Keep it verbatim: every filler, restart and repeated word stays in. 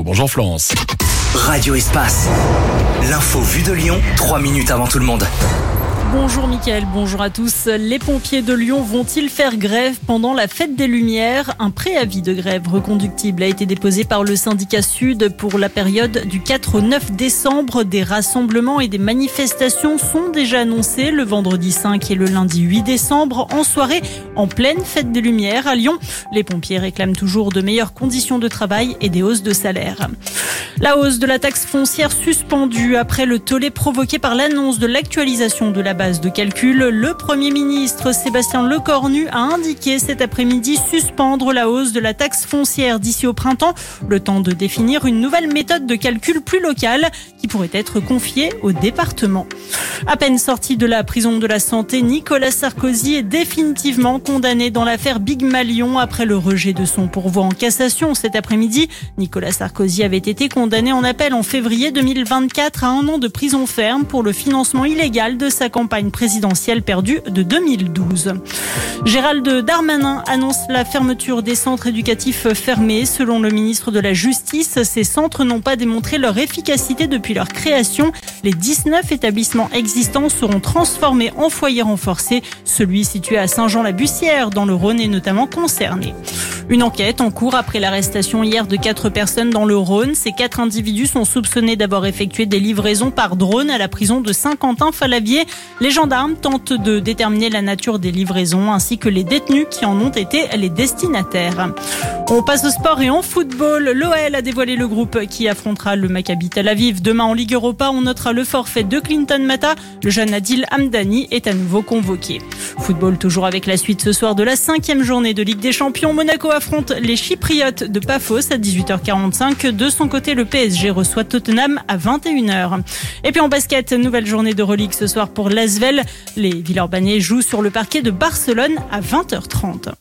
Bonjour Florence. Radio Espace. L'info vue de Lyon, trois minutes avant tout le monde. Bonjour Mickaël, bonjour à tous. Les pompiers de Lyon vont-ils faire grève pendant la fête des Lumières ? Un préavis de grève reconductible a été déposé par le syndicat Sud pour la période du quatre au neuf décembre. Des rassemblements et des manifestations sont déjà annoncés le vendredi cinq et le lundi huit décembre en soirée en pleine fête des Lumières à Lyon. Les pompiers réclament toujours de meilleures conditions de travail et des hausses de salaire. La hausse de la taxe foncière suspendue après le tollé provoqué par l'annonce de l'actualisation de la base de calcul. Le Premier ministre Sébastien Lecornu a indiqué cet après-midi suspendre la hausse de la taxe foncière d'ici au printemps, le temps de définir une nouvelle méthode de calcul plus locale qui pourrait être confiée au département. À peine sorti de la prison de la Santé, Nicolas Sarkozy est définitivement condamné dans l'affaire Big Malion après le rejet de son pourvoi en cassation cet après-midi. Nicolas Sarkozy avait été condamné en appel en février deux mille vingt-quatre à un an de prison ferme pour le financement illégal de sa campagne présidentielle perdue de deux mille douze. Gérald Darmanin annonce la fermeture des centres éducatifs fermés. Selon le ministre de la Justice, ces centres n'ont pas démontré leur efficacité depuis leur création. Les dix-neuf établissements existants seront transformés en foyers renforcés. Celui situé à Saint-Jean-la-Bussière dans le Rhône est notamment concerné. Une enquête en cours après l'arrestation hier de quatre personnes dans le Rhône. Ces quatre individus sont soupçonnés d'avoir effectué des livraisons par drone à la prison de Saint-Quentin-Falavier. Les gendarmes tentent de déterminer la nature des livraisons ainsi que les détenus qui en ont été les destinataires. On passe au sport et en football. L'O L a dévoilé le groupe qui affrontera le Maccabi Tel Aviv. Demain en Ligue Europa, on notera le forfait de Clinton Mata. Le jeune Adil Hamdani est à nouveau convoqué. Football toujours avec la suite ce soir de la cinquième journée de Ligue des Champions. Monaco affronte les Chypriotes de Paphos à dix-huit heures quarante-cinq. De son côté, le P S G reçoit Tottenham à vingt et une heures. Et puis en basket, nouvelle journée de Euroleague ce soir pour l'Asvel. Les Villeurbanais jouent sur le parquet de Barcelone à vingt heures trente.